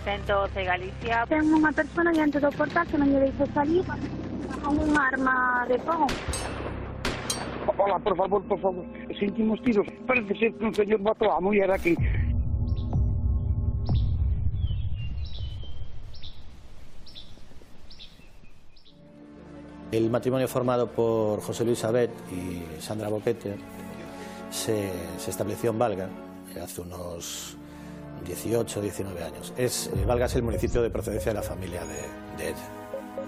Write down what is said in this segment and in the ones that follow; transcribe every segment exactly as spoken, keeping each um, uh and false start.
ciento doce Galicia. Ten unha persona diante do portal que non lle deixe salir con un arma de fogo. Hola, por favor, por favor, sentimos tiros. Parece ser que un señor mató a muller aquí. El matrimonio formado por José Luis Abet y Sandra Boquete se, se estableció en Valga hace unos dieciocho, diecinueve años. Es, Valga es el municipio de procedencia de la familia de, de ella.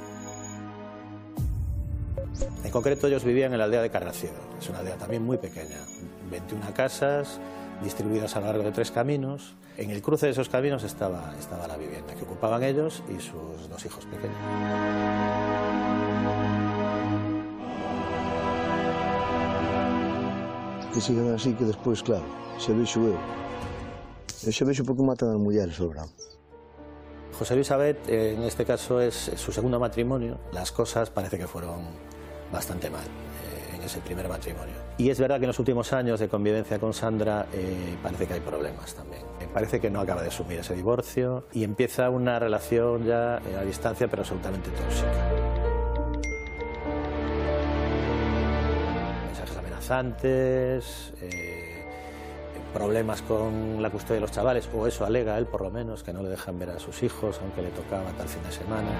En concreto, ellos vivían en la aldea de Carracido. Es una aldea también muy pequeña, veintiuna casas distribuidas a lo largo de tres caminos. En el cruce de esos caminos estaba, estaba la vivienda que ocupaban ellos y sus dos hijos pequeños. Que sigan así, que despois, claro, se vexo eu. Eu se vexo porque matan as mulleres, sobran. José Luis Abet, en este caso, es su segundo matrimonio. Las cosas parece que fueron bastante mal eh, en ese primer matrimonio. Y es verdad que en los últimos años de convivencia con Sandra eh, parece que hay problemas también. Eh, parece que no acaba de asumir ese divorcio y empieza una relación ya a distancia, pero absolutamente tóxica. Amenazantes, eh, problemas con la custodia de los chavales, o eso alega él por lo menos, que no le dejan ver a sus hijos, aunque le tocaba tal fin de semana.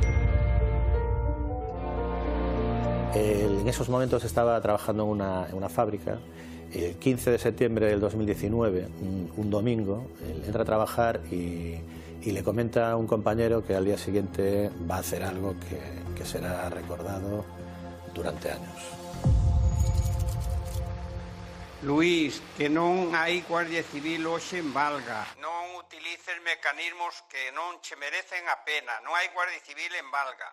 Él en esos momentos estaba trabajando en una, en una fábrica. El quince de septiembre del dos mil diecinueve, un, un domingo, él entra a trabajar y, y le comenta a un compañero que al día siguiente va a hacer algo que, que será recordado durante años. Luís, que non hai Guardia Civil hoxe en Valga. Non utilices mecanismos que non che merecen a pena. Non hai Guardia Civil en Valga.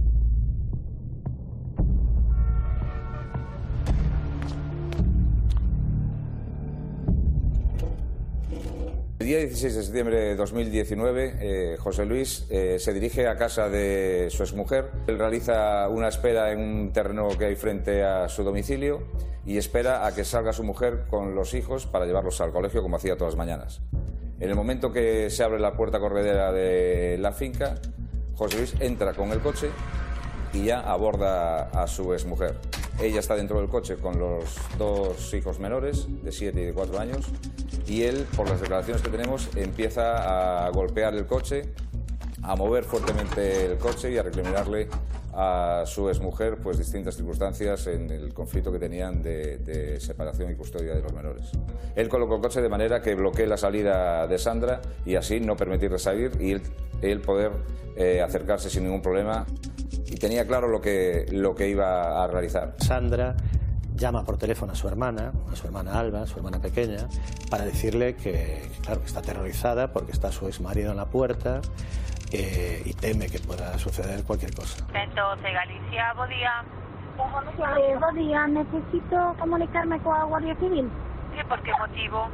El día dieciséis de septiembre de dos mil diecinueve, eh, José Luis eh, se dirige a casa de su exmujer. Él realiza una espera en un terreno que hay frente a su domicilio y espera a que salga su mujer con los hijos para llevarlos al colegio, como hacía todas las mañanas. En el momento que se abre la puerta corredera de la finca, José Luis entra con el coche y ya aborda a su exmujer. Ella está dentro del coche con los dos hijos menores, de siete y de cuatro años, y él, por las declaraciones que tenemos, empieza a golpear el coche, a mover fuertemente el coche y a recriminarle a su exmujer pues distintas circunstancias en el conflicto que tenían de, de separación y custodia de los menores. Él colocó el coche de manera que bloquee la salida de Sandra y así no permitirle salir y él, él poder eh, acercarse sin ningún problema, y tenía claro lo que, lo que iba a realizar. Sandra llama por teléfono a su hermana, a su hermana Alba, su hermana pequeña, para decirle que, claro, que está aterrorizada porque está su exmarido en la puerta eh, y teme que pueda suceder cualquier cosa. ciento doce Galicia, bo día. Eh, bo día, necesito comunicarme coa Guardia Civil. ¿Y por qué motivo?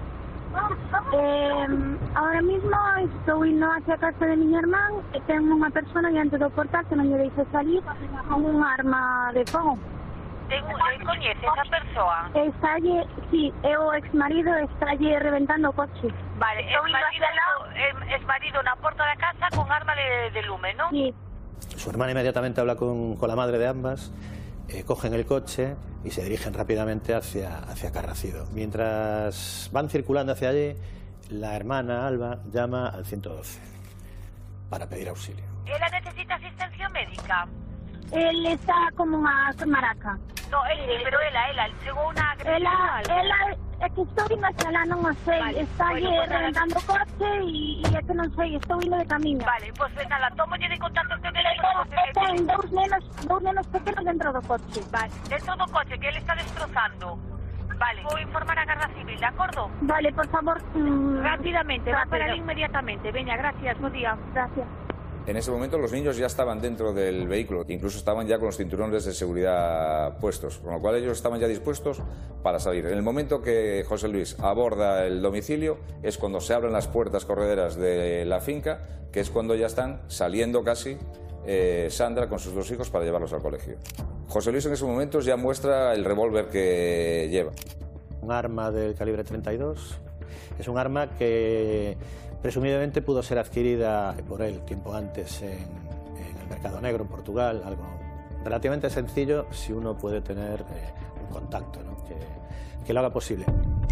Eh, ahora mismo estou indo hacia casa de mi hermán e ten unha persona diante do portal que non lle deixe salir con un arma de fogo. Ten, coñece esa persoa? Estalle, sí, é o exmarido, estalle reventando o coche. Vale, es marido, es marido na porta da casa con arma de, de lume, ¿no? Sí. Su hermana inmediatamente habla con, con la madre de ambas, eh, cogen el coche y se dirigen rápidamente hacia, hacia Carracido. Mientras van circulando hacia allí, la hermana Alba llama al ciento doce para pedir auxilio. ¿Ella necesita asistencia médica? Él está como unha maraca. No, él sí, pero ela, ela, chegou unha agresión. Ela, ela, é que estou indo hacia lá, non o sei, vale, está bueno, pues reventando o coche e, e é que non sei, estou indo de camiño. Vale, pois pues, nada, tomolle de contacto este teléfono. E ten dous nenos, dous nenos pequenos dentro do coche. Vale, dentro do coche, que él está destrozando. Vale, vou informar a Garda Civil, de acordo? Vale, por favor. Mm, Rápidamente, va para ali inmediatamente. Veña, gracias, bo día. Gracias. En ese momento los niños ya estaban dentro del vehículo, incluso estaban ya con los cinturones de seguridad puestos, con lo cual ellos estaban ya dispuestos para salir. En el momento que José Luis aborda el domicilio es cuando se abren las puertas correderas de la finca, que es cuando ya están saliendo casi eh, Sandra con sus dos hijos para llevarlos al colegio. José Luis en esos momentos ya muestra el revólver que lleva. Un arma del calibre treinta y dos Es un arma que presumiblemente pudo ser adquirida por él tiempo antes en, en el mercado negro, en Portugal, algo relativamente sencillo si uno puede tener eh, un contacto, ¿no? que, que lo haga posible.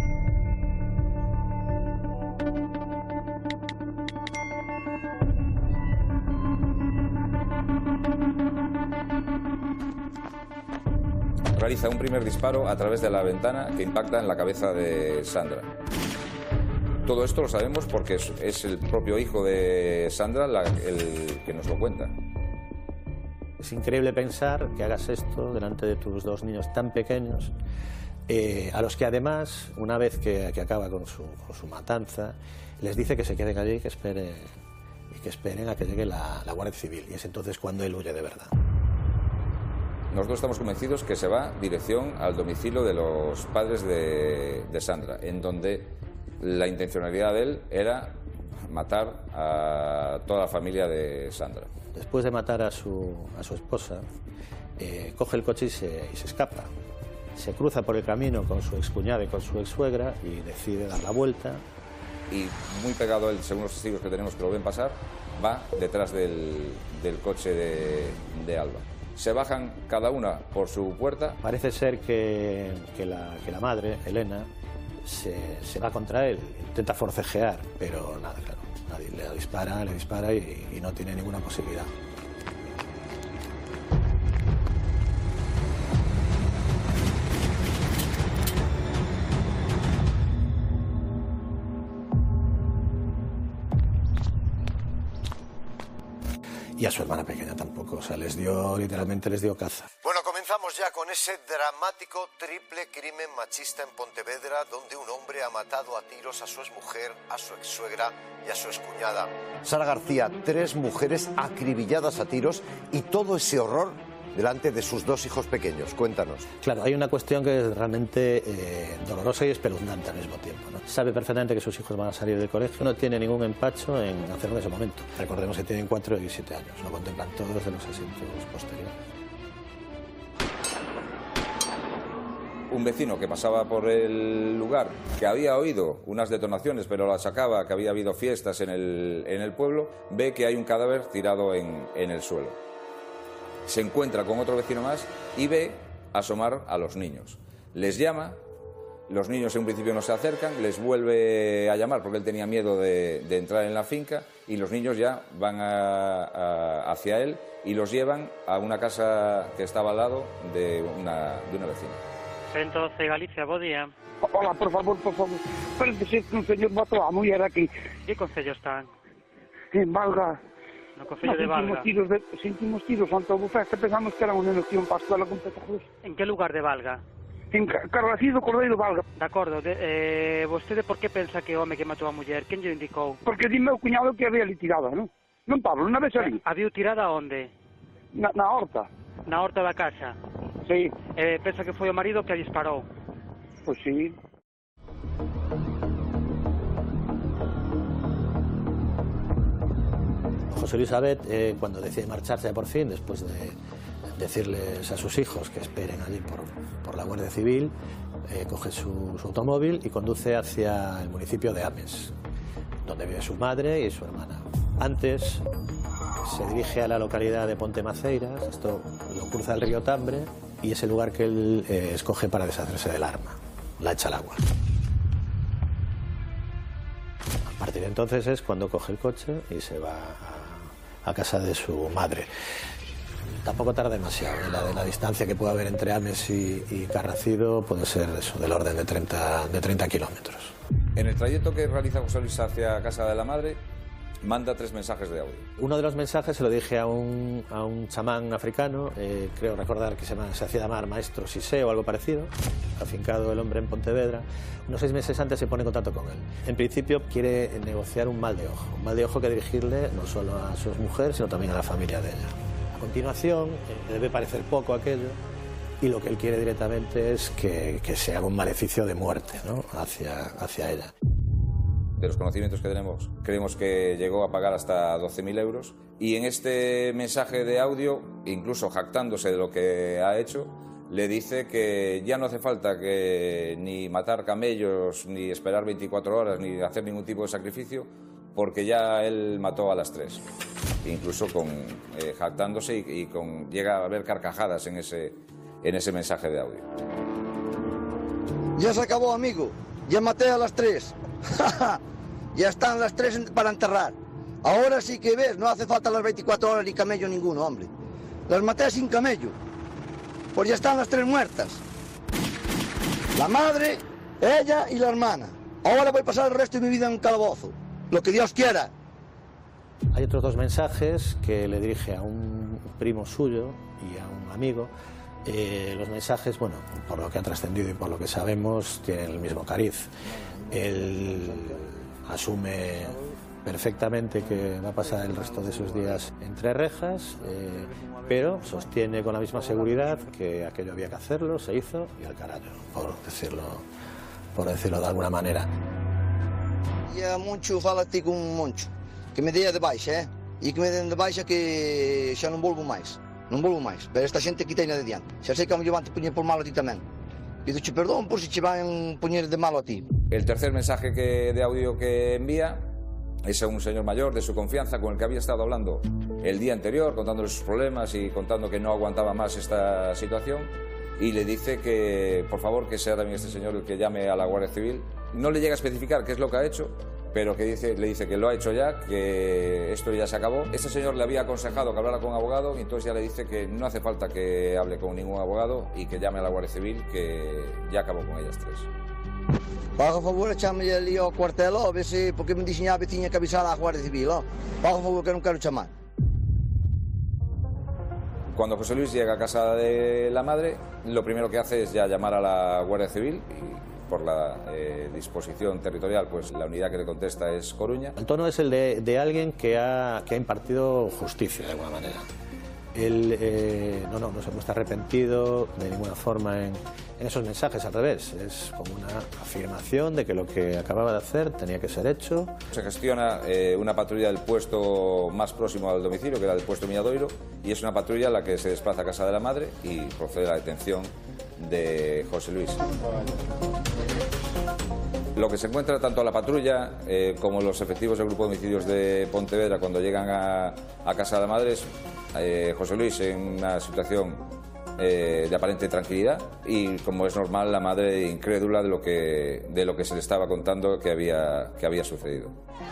Realiza un primer disparo a través de la ventana que impacta en la cabeza de Sandra. Todo esto lo sabemos porque es, es el propio hijo de Sandra la, el que nos lo cuenta. Es increíble pensar que hagas esto delante de tus dos niños tan pequeños, eh, a los que además, una vez que, que acaba con su, con su matanza, les dice que se queden allí y que, espere, y que esperen a que llegue la, la Guardia Civil. Y es entonces cuando él huye de verdad. Nosotros estamos convencidos que se va dirección al domicilio de los padres de, de Sandra, en donde la intencionalidad de él era matar a toda la familia de Sandra. Después de matar a su, a su esposa, eh, coge el coche y se, y se escapa. Se cruza por el camino con su excuñada y con su exsuegra y decide dar la vuelta. Y muy pegado a él, según los testigos que tenemos que lo ven pasar, va detrás del, del coche de, de Alba. Se bajan cada una por su puerta. Parece ser que, que, la, que la madre, Elena, se, se va contra él, intenta forcejear, pero nada, claro, nadie le dispara, le dispara y, y no tiene ninguna posibilidad. Y a su hermana pequeña tampoco, o sea, les dio, literalmente les dio caza. Bueno, comenzamos ya con ese dramático triple crimen machista en Pontevedra, donde un hombre ha matado a tiros a su exmujer, a su exsuegra y a su excuñada. Sara García, tres mujeres acribilladas a tiros y todo ese horror delante de sus dos hijos pequeños. Cuéntanos. Claro, hay una cuestión que es realmente eh, dolorosa y espeluznante al mismo tiempo, ¿no? Sabe perfectamente que sus hijos van a salir del colegio, no tiene ningún empacho en hacerlo en ese momento. Recordemos que tienen cuatro y siete años, lo contemplan todos de los asientos posteriores. Un vecino que pasaba por el lugar, que había oído unas detonaciones, pero las sacaba, que había habido fiestas en el, en el pueblo, ve que hay un cadáver tirado en, en el suelo. Se encuentra con otro vecino más y ve asomar a los niños. Les llama, los niños en un principio no se acercan, les vuelve a llamar porque él tenía miedo de, de entrar en la finca y los niños ya van a, a, hacia él y los llevan a una casa que estaba al lado de una, de una vecina. Entonces, Galicia, bo día. Hola, por favor, por favor. Parece ser que un señor mató a muller aquí. Que concello están? En Valga. No concello de Valga. Tiros de, sentimos tiros ante a festa, pensamos que era unha noción para a escola con petazos. En que lugar de Valga? En Carracido, Cordeiro, Valga. De acordo, de, eh, vostede por que pensa que o home que matou a muller? Quen lle indicou? Porque di meu cuñado que había ali tirada, non? Non, Pablo, unha vez ali. Había tirada onde? Na, na horta. Na horta da casa? Sí. Eh, pensa que foi o marido que a disparou? Pois sí. José Luis Abet, eh, cuando decide marcharse por fin, después de decirles a sus hijos que esperen allí por, por la Guardia Civil, eh, coge su, su automóvil y conduce hacia el municipio de Ames, donde vive su madre y su hermana. Antes se dirige a la localidad de Pontemaceiras, esto lo cruza el río Tambre, y es el lugar que él eh, escoge para deshacerse del arma, la echa al agua. A partir de entonces es cuando coge el coche y se va a, a casa de su madre. Tampoco tarda demasiado, ¿eh? la, de la distancia que puede haber entre Ames y, y Carracido puede ser eso, del orden de treinta, de treinta kilómetros. En el trayecto que realiza José Luis hacia casa de la madre, manda tres mensajes de audio. Uno de los mensajes se lo dije a un, a un chamán africano, eh, creo recordar que se, llama, se hacía llamar Maestro Sisé o algo parecido, afincado el hombre en Pontevedra. Unos seis meses antes se pone en contacto con él. En principio quiere negociar un mal de ojo, un mal de ojo que dirigirle no solo a su mujer, sino también a la familia de ella. A continuación, eh, debe parecer poco aquello, y lo que él quiere directamente es que, que se haga un maleficio de muerte, ¿no? hacia, hacia ella. De los conocimientos que tenemos, creemos que llegó a pagar hasta doce mil euros. Y en este mensaje de audio, incluso jactándose de lo que ha hecho, le dice que ya no hace falta que ni matar camellos, ni esperar veinticuatro horas, ni hacer ningún tipo de sacrificio, porque ya él mató a las tres. Incluso con, eh, jactándose y, y con, llega a haber carcajadas en ese, en ese mensaje de audio. Ya se acabó, amigo. Ya maté a las tres. Ya están las tres para enterrar. Ahora sí que ves, no hace falta las veinticuatro horas ni camello ninguno, hombre. Las maté sin camello. Pues ya están las tres muertas. La madre, ella y la hermana. Ahora voy a pasar el resto de mi vida en un calabozo. Lo que Dios quiera. Hay otros dos mensajes que le dirige a un primo suyo y a un amigo. Eh, los mensajes, bueno, por lo que han trascendido y por lo que sabemos, tienen el mismo cariz. Él asume perfectamente que va a pasar el resto de sus días entre rejas, eh, pero sostiene con la misma seguridad que aquello había que hacerlo, se hizo y al carajo, por decirlo, por decirlo de alguna manera. E a Moncho fala ti con Moncho, que me dea de baixa, eh? E que me den de baixa que xa non volvo máis, non volvo máis, pero esta xente quitei na de diante, xa sei que a mellor van te poñer por malo a ti tamén. Pidoche perdón por si che van poñer de malo a ti. El tercer mensaje que, de audio que envía es a un señor mayor de su confianza con el que había estado hablando el día anterior, contándole sus problemas y contando que no aguantaba más esta situación, y le dice que por favor que sea también este señor el que llame a la Guardia Civil. No le llega a especificar qué es lo que ha hecho, pero que dice, le dice que lo ha hecho ya, que esto ya se acabó. Este señor le había aconsejado que hablara con un abogado y entonces ya le dice que no hace falta que hable con ningún abogado y que llame a la Guardia Civil, que ya acabó con ellas tres. Paga favor, chame ali ao cuartel, a ver se, porque me dixen a veciña que avisara a Guardia Civil, ó. Paga favor que non quero chamar. Cuando José Luis llega a casa de la madre, lo primero que hace es ya llamar a la Guardia Civil y por la eh, disposición territorial, pues la unidad que le contesta es Coruña. El tono es el de, de alguien que ha, que ha impartido justicia de alguna manera. Él eh, no, no, no se muestra arrepentido de ninguna forma en, en esos mensajes, al revés, es como una afirmación de que lo que acababa de hacer tenía que ser hecho. Se gestiona eh, una patrulla del puesto más próximo al domicilio, que era el puesto Milladoiro, y es una patrulla la que se desplaza a casa de la madre y procede a la detención de José Luis. Lo que se encuentra tanto la patrulla eh, como los efectivos del grupo de homicidios de Pontevedra cuando llegan a, a casa de la madre es eh, José Luis en una situación eh, de aparente tranquilidad y, como es normal, la madre incrédula de lo que, de lo que se le estaba contando que había, que había sucedido.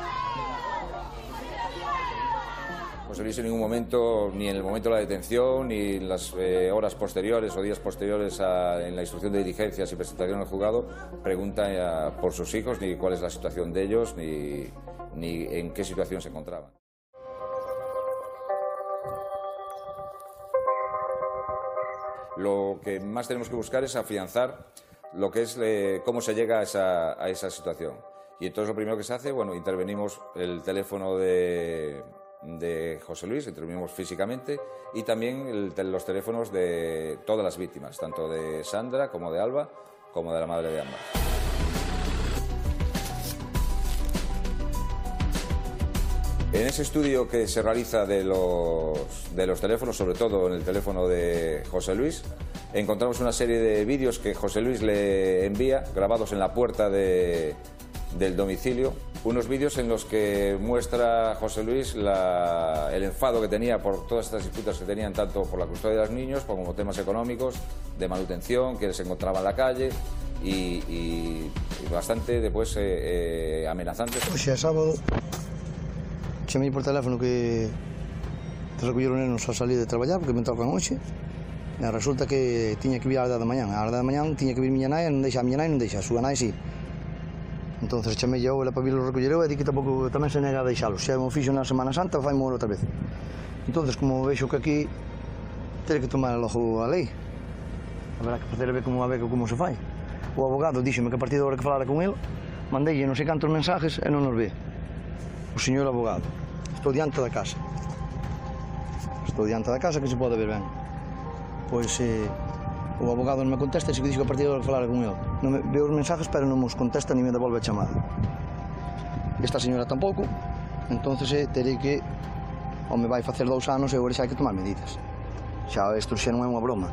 José Luis en ningún momento, ni en el momento de la detención, ni en las eh, horas posteriores o días posteriores a, en la instrucción de diligencias y presentación al juzgado, pregunta eh, por sus hijos, ni cuál es la situación de ellos, ni, ni en qué situación se encontraban. Lo que más tenemos que buscar es afianzar lo que es eh, cómo se llega a esa, a esa situación. Y entonces lo primero que se hace, bueno, intervenimos el teléfono de... de José Luis, intervinimos físicamente, y también el, los teléfonos de todas las víctimas, tanto de Sandra como de Alba, como de la madre de ambas. En ese estudio que se realiza de los, de los teléfonos, sobre todo en el teléfono de José Luis, encontramos una serie de vídeos que José Luis le envía, grabados en la puerta de, del domicilio. Unos vídeos en los que muestra José Luis la, el enfado que tenía por todas estas disputas que tenían, tanto por la custodia de los niños como temas económicos, de manutención, que se encontraba en la calle y, y, y bastante después eh, eh, amenazantes. Oxe, é sábado, chamei por teléfono que te recolleron nenos a salir de traballar porque me tocan hoxe. E resulta que tiña que vir a hora da mañán. A hora da mañán tiña que vir miña nai, non deixa a miña nai, non deixa, a súa nai si. Entonces chamei a ela para vir o recollero e di que tampouco tamén se nega a deixalos. Se mo fixo na Semana Santa, vai mo outra vez. Entonces, como vexo que aquí tere que tomar logo a lei, haberá que facer a ver como a ver como se fai. O abogado díxeme que a partir da hora que falara con el, mandei non sei cantos mensajes e non nos ve. O señor abogado. Estou diante da casa. Estou diante da casa que se pode ver ben. Pois eh, o abogado non me contesta e se que dixo que a partir de hora que falara con el. Non me veo os mensajes, pero non nos contesta ni me devolve a chamada. Esta señora tampouco, entonces eh, terei que, ou me vai facer dous anos e agora xa hai que tomar medidas. Xa isto xa non é unha broma.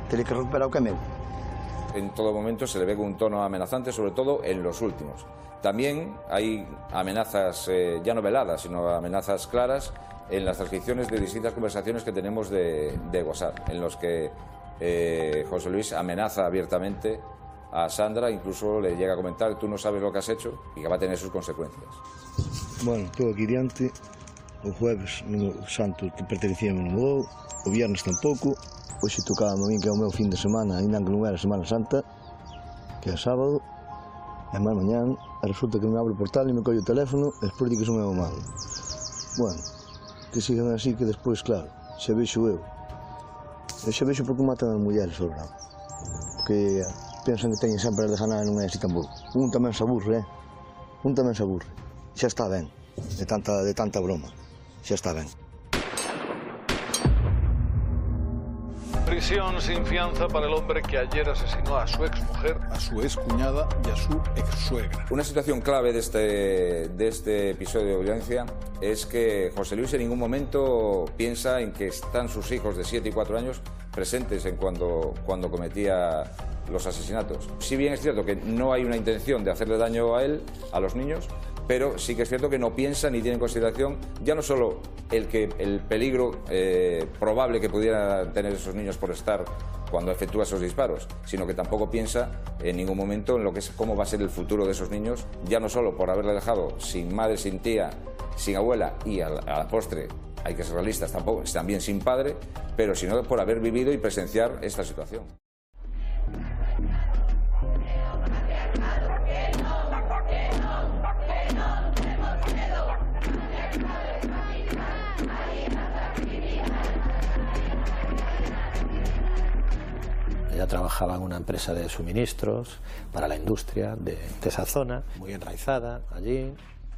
Teria que recuperar o que é meu. En todo momento se le ve con un tono amenazante, sobre todo en los últimos. También hay amenazas, eh, ya no veladas, sino amenazas claras en las transcripciones de distintas conversaciones que tenemos de, de WhatsApp, en los que eh, José Luis amenaza abiertamente a Sandra, incluso le llega a comentar: tú no sabes lo que has hecho, y que va a tener sus consecuencias. Bueno, estou aquí diante. O jueves no santo que pertencía non vou, o viernes tampouco. Hoxe tocaba a min que é o meu fin de semana, ainda que non era Semana Santa, que é sábado, e máis mañán, e resulta que me abre o portal e me colle o teléfono e despois di que son meu malo. Bueno, que sigan así, que despois, claro, xa vexo eu. Eu xa vexo porque matan as mulleres, sobran. Porque pensan que teñen sempre as de ganar e non é así tampouco. Un tamén se aburre, eh? Un tamén se aburre. Xa está ben, de tanta, de tanta broma. Xa está ben. Prisión sin fianza para el hombre que ayer asesinó a su exmujer, a su excuñada y a su exsuegra. Una situación clave de este, de este episodio de violencia es que José Luis en ningún momento piensa en que están sus hijos de siete y cuatro años presentes en cuando, cuando cometía los asesinatos. Si bien es cierto que no hay una intención de hacerle daño a él, a los niños, pero sí que es cierto que no piensa ni tiene en consideración ya no solo el, que, el peligro eh, probable que pudieran tener esos niños por estar cuando efectúa esos disparos, sino que tampoco piensa en ningún momento en lo que es cómo va a ser el futuro de esos niños, ya no solo por haberle dejado sin madre, sin tía, sin abuela y a la, a la postre, hay que ser realistas, tampoco, también sin padre, pero sino por haber vivido y presenciar esta situación. Ella trabajaba en una empresa de suministros para la industria de, de esa zona, muy enraizada allí.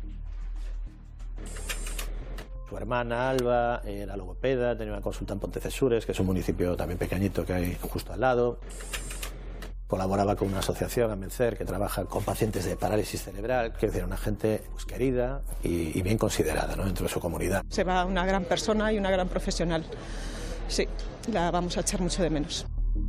Su hermana Alba era logopeda, tenía una consulta en Pontecesures, que es un municipio también pequeñito que hay justo al lado. Colaboraba con una asociación, Amencer, que trabaja con pacientes de parálisis cerebral, que es una gente pues, querida y, y bien considerada, ¿no?, dentro de su comunidad. Se va una gran persona y una gran profesional. Sí, la vamos a echar mucho de menos.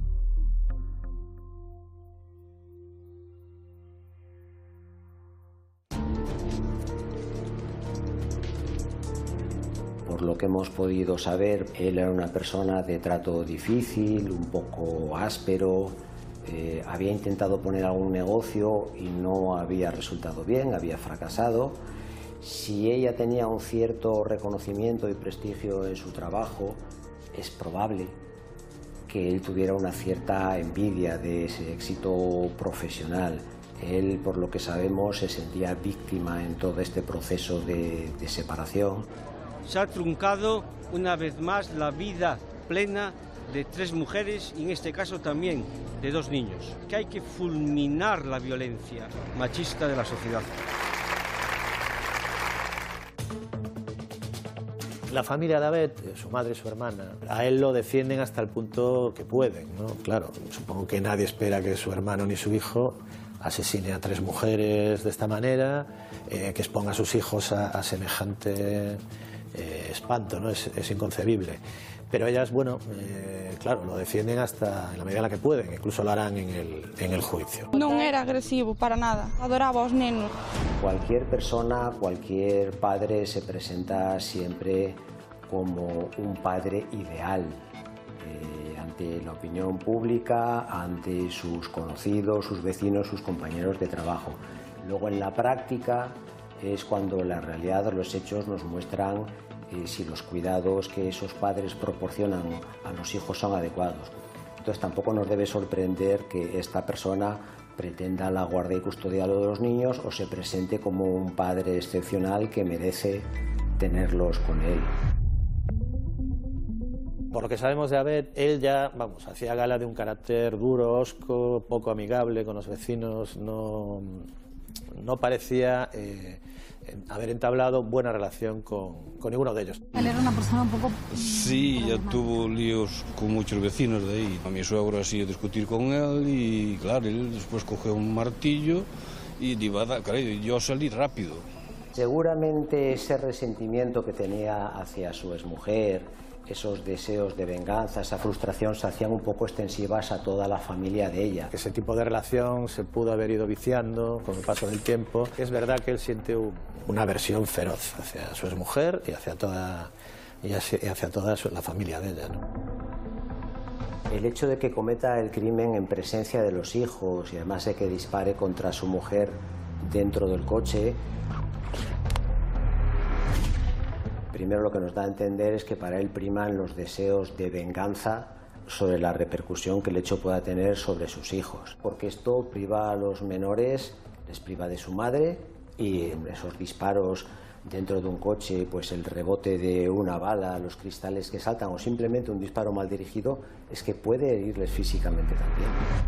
Por lo que hemos podido saber, él era una persona de trato difícil, un poco áspero, eh, había intentado poner algún negocio y no había resultado bien, había fracasado. Si ella tenía un cierto reconocimiento y prestigio en su trabajo, es probable que él tuviera una cierta envidia de ese éxito profesional. Él, por lo que sabemos, se sentía víctima en todo este proceso de, de separación. Se ha truncado una vez más la vida plena de tres mujeres y en este caso también de dos niños. Que hay que fulminar la violencia machista de la sociedad. La familia de Abed, su madre y su hermana, a él lo defienden hasta el punto que pueden, ¿no? Claro, supongo que nadie espera que su hermano ni su hijo asesine a tres mujeres de esta manera, eh, que exponga a sus hijos a, a semejante eh, espanto, ¿no? Es, es inconcebible. Pero ellas, bueno, eh, claro, lo defienden hasta en la medida en la que pueden, incluso lo harán en el, en el juicio. Non era agresivo para nada, adoraba aos nenos. Cualquier persona, cualquier padre se presenta siempre como un padre ideal eh, ante la opinión pública, ante sus conocidos, sus vecinos, sus compañeros de trabajo. Luego en la práctica es cuando la realidad, los hechos nos muestran eh, si los cuidados que esos padres proporcionan a los hijos son adecuados. Entonces tampoco nos debe sorprender que esta persona pretenda la guardia y custodia de los niños o se presente como un padre excepcional que merece tenerlos con él. Por lo que sabemos de Abed, él ya, vamos, hacía gala de un carácter duro, hosco, poco amigable con los vecinos, no, no parecía eh, haber entablado buena relación con, con ninguno de ellos. Él era una persona un poco... Sí, ya tuvo líos con muchos vecinos de ahí. A mi suegro ha sido discutir con él y, claro, él después cogió un martillo y iba a dar, claro, yo salí rápido. Seguramente ese resentimiento que tenía hacia su exmujer, esos deseos de venganza, esa frustración se hacían un poco extensivas a toda la familia de ella. Ese tipo de relación se pudo haber ido viciando con el paso del tiempo. Es verdad que él siente un, una aversión feroz hacia su exmujer y hacia toda, y hacia toda su, la familia de ella, ¿no? El hecho de que cometa el crimen en presencia de los hijos y además de que dispare contra su mujer dentro del coche, primero lo que nos da a entender es que para él priman los deseos de venganza sobre la repercusión que el hecho pueda tener sobre sus hijos, porque esto priva a los menores, les priva de su madre, y esos disparos dentro de un coche, pues el rebote de una bala, los cristales que saltan o simplemente un disparo mal dirigido, es que puede herirles físicamente también.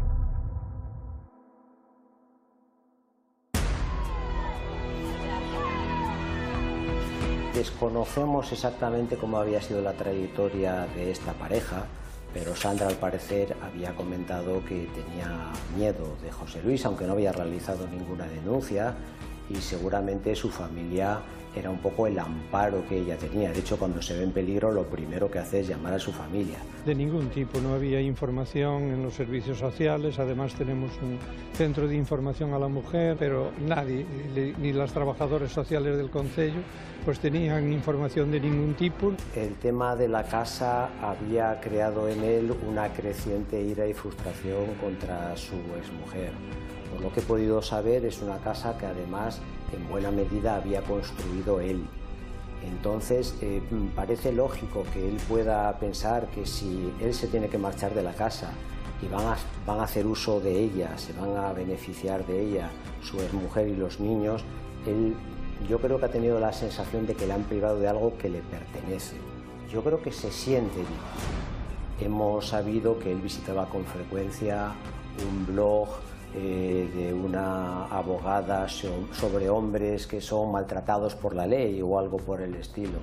Desconocemos exactamente cómo había sido la trayectoria de esta pareja, pero Sandra al parecer había comentado que tenía miedo de José Luis, aunque no había realizado ninguna denuncia, y seguramente su familia era un poco el amparo que ella tenía. De hecho, cuando se ve en peligro, lo primero que hace es llamar a su familia. De ningún tipo, no había información en los servicios sociales, además tenemos un centro de información a la mujer, pero nadie, ni las trabajadoras sociales del concello, pues tenían información de ningún tipo. El tema de la casa había creado en él una creciente ira y frustración contra su exmujer. Por lo que he podido saber, es una casa que además en buena medida había construido él. Entonces eh, parece lógico que él pueda pensar que si él se tiene que marchar de la casa y van a, van a hacer uso de ella, se van a beneficiar de ella, su exmujer y los niños, él, yo creo que ha tenido la sensación de que le han privado de algo que le pertenece. Yo creo que se siente vivo. Hemos sabido que él visitaba con frecuencia un blog Eh, de una abogada sobre hombres que son maltratados por la ley o algo por el estilo.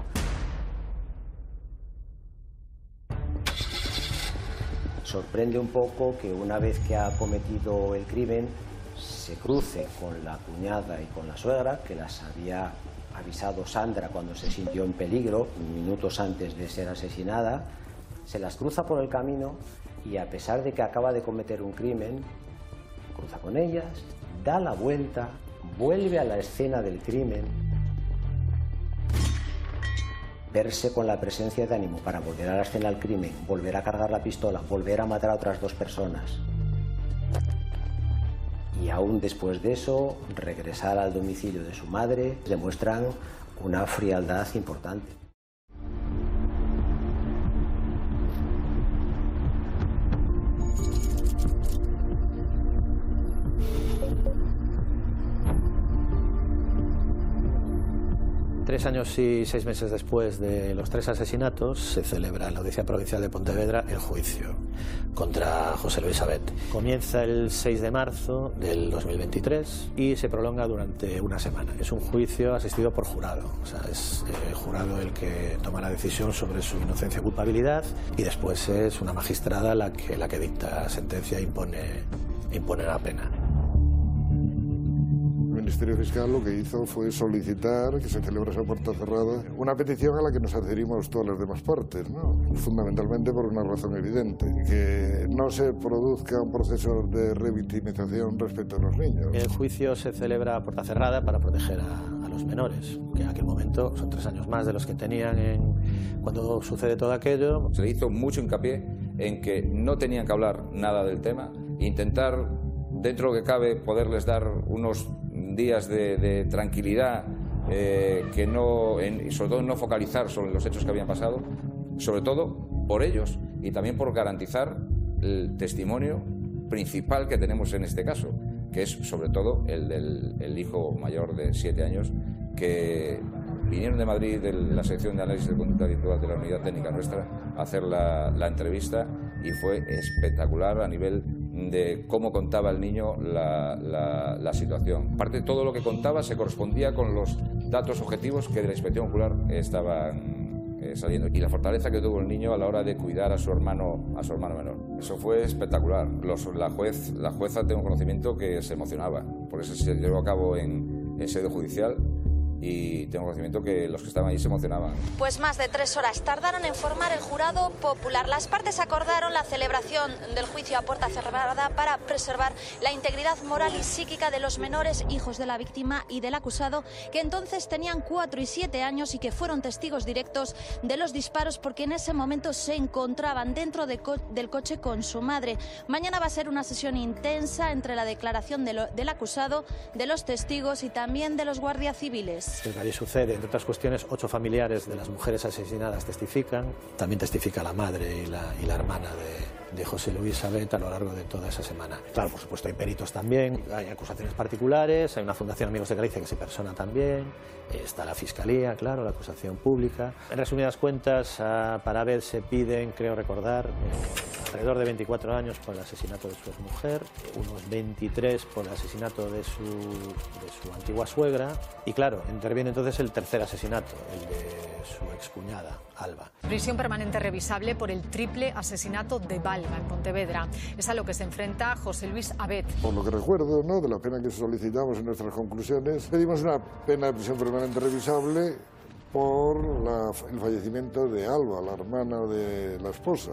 Sorprende un poco que una vez que ha cometido el crimen se cruce con la cuñada y con la suegra, que las había avisado Sandra cuando se sintió en peligro, minutos antes de ser asesinada, se las cruza por el camino y a pesar de que acaba de cometer un crimen, cruza con ellas, da la vuelta, vuelve a la escena del crimen, verse con la presencia de ánimo para volver a la escena del crimen, volver a cargar la pistola, volver a matar a otras dos personas. Y aún después de eso, regresar al domicilio de su madre, demuestran una frialdad importante. Tres años y seis meses después de los tres asesinatos se celebra en la Audiencia Provincial de Pontevedra el juicio contra José Luis Abet. Comienza el seis de marzo del dos mil veintitrés y se prolonga durante una semana. Es un juicio asistido por jurado, o sea, es el jurado el que toma la decisión sobre su inocencia o culpabilidad y después es una magistrada la que, la que dicta sentencia e impone, impone la pena. El Ministerio Fiscal lo que hizo fue solicitar que se celebrase a puerta cerrada una petición a la que nos adherimos todas las demás partes, ¿no? Fundamentalmente por una razón evidente, que no se produzca un proceso de revictimización respecto a los niños. El juicio se celebra a puerta cerrada para proteger a, a los menores, que en aquel momento son tres años más de los que tenían en, cuando sucede todo aquello. Se le hizo mucho hincapié en que no tenían que hablar nada del tema, intentar, dentro de lo que cabe, poderles dar unos días de, de tranquilidad, eh, que no, en, y sobre todo no focalizar sobre los hechos que habían pasado, sobre todo por ellos y también por garantizar el testimonio principal que tenemos en este caso, que es sobre todo el del el hijo mayor de siete años, que vinieron de Madrid, de la sección de análisis de conducta habitual de la unidad técnica nuestra, a hacer la, la entrevista y fue espectacular a nivel de cómo contaba el niño la, la, la situación. Aparte, todo lo que contaba se correspondía con los datos objetivos que de la inspección ocular estaban eh, saliendo. Y la fortaleza que tuvo el niño a la hora de cuidar a su hermano, a su hermano menor. Eso fue espectacular. Los, la, juez, la jueza, tengo conocimiento que se emocionaba, porque se llevó a cabo en, en sede judicial y tengo conocimiento que los que estaban allí se emocionaban. Pues más de tres horas tardaron en formar el jurado popular. Las partes acordaron la celebración del juicio a puerta cerrada para preservar la integridad moral y psíquica de los menores hijos de la víctima y del acusado, que entonces tenían cuatro y siete años y que fueron testigos directos de los disparos porque en ese momento se encontraban dentro de co del coche con su madre. Mañana va a ser una sesión intensa entre la declaración de lo del acusado, de los testigos y también de los guardias civiles. Lo que allí sucede, entre otras cuestiones, ocho familiares de las mujeres asesinadas testifican, también testifica la madre y la, y la hermana de, de José Luis Abet a lo largo de toda esa semana. Claro, por supuesto hay peritos también, hay acusaciones particulares, hay una Fundación Amigos de Galicia que se persona también, está la Fiscalía, claro, la acusación pública. En resumidas cuentas, a, para Abet se piden, creo recordar, eh, alrededor de veinticuatro años por el asesinato de su exmujer, unos veintitrés por el asesinato de su, de su antigua suegra, y claro, interviene entonces el tercer asesinato, el de su excuñada, Alba. Prisión permanente revisable por el triple asesinato de Valga, en Pontevedra. Es a lo que se enfrenta José Luis Abet. Por lo que recuerdo, ¿no?, de la pena que solicitamos en nuestras conclusiones, pedimos una pena de prisión permanente revisable por la, el fallecimiento de Alba, la hermana de la esposa.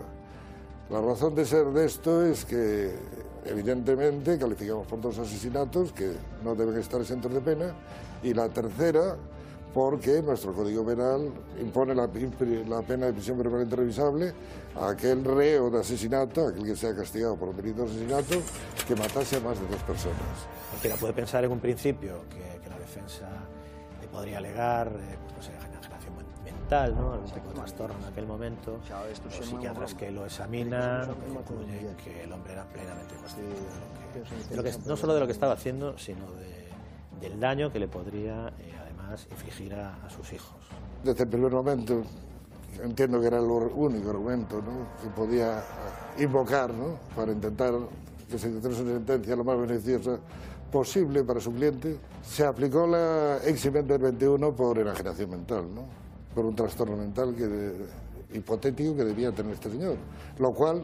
La razón de ser de esto es que, evidentemente, calificamos por dos asesinatos que no deben estar exentos de pena, y la tercera, porque nuestro Código Penal impone la, la pena de prisión permanente revisable a aquel reo de asesinato, aquel que sea castigado por un delito de asesinato, que matase a más de dos personas. Cualquiera puede pensar en un principio que, que la defensa le podría alegar, eh, no sé, enajenación mental, ¿no?, algún tipo de trastorno en aquel momento. Los psiquiatras que lo examinan concluyen que el hombre era plenamente consciente de lo que, de lo que, no solo de lo que estaba haciendo, sino de, del daño que le podría eh, además infligir a, a sus hijos. Desde el primer momento entiendo que era el único argumento, ¿no?, que podía invocar, ¿no?, para intentar que se dictase una sentencia lo más beneficiosa posible para su cliente. Se aplicó la eximente del veintiuno por enajenación mental, ¿no?, por un trastorno mental que de, hipotético que debía tener este señor, lo cual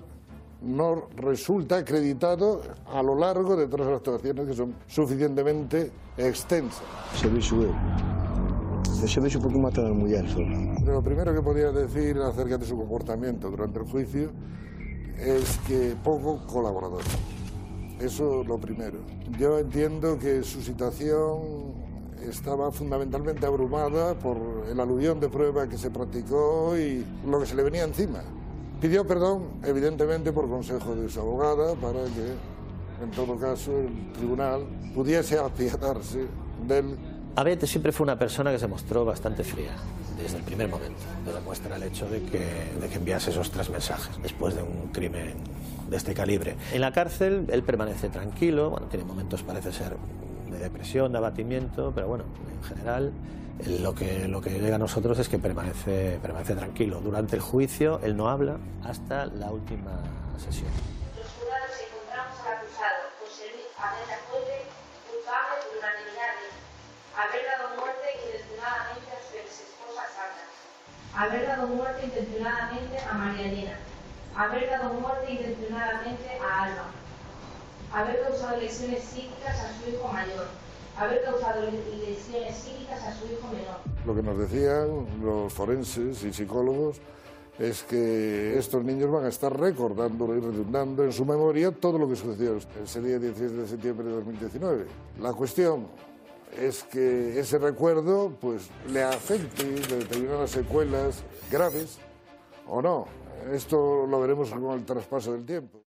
no resulta acreditado a lo largo de todas las actuaciones que son suficientemente extensas. Se ve su se ve por qué mata a la mujer solo. Lo primero que podría decir acerca de su comportamiento durante el juicio es que poco colaborador. Eso lo primero. Yo entiendo que su situación estaba fundamentalmente abrumada por el aluvión de prueba que se practicó y lo que se le venía encima. Pidió perdón, evidentemente, por consejo de su abogada, para que, en todo caso, el tribunal pudiese apiadarse de él. Abet siempre fue una persona que se mostró bastante fría, desde el primer momento. Lo demuestra el hecho de que, de que enviase esos tres mensajes después de un crimen de este calibre. En la cárcel él permanece tranquilo, bueno, tiene momentos, parece ser, de depresión, de abatimiento, pero bueno, en general lo que, lo que llega a nosotros es que permanece, permanece tranquilo. Durante el juicio él no habla hasta la última sesión. Los jurados encontramos al acusado José Luis Abet Acuelle culpable por unanimidad de haber dado muerte intencionadamente a su ex esposa Sandra, haber dado muerte intencionadamente a María Elena, haber dado muerte intencionadamente a Alba, haber causado lesiones psíquicas a su hijo mayor, haber causado lesiones psíquicas a su hijo menor. Lo que nos decían los forenses y psicólogos es que estos niños van a estar recordando y redundando en su memoria todo lo que sucedió ese día dieciséis de septiembre de dos mil diecinueve. La cuestión es que ese recuerdo pues le afecte de determinadas secuelas graves o no. Esto lo veremos con el traspaso del tiempo.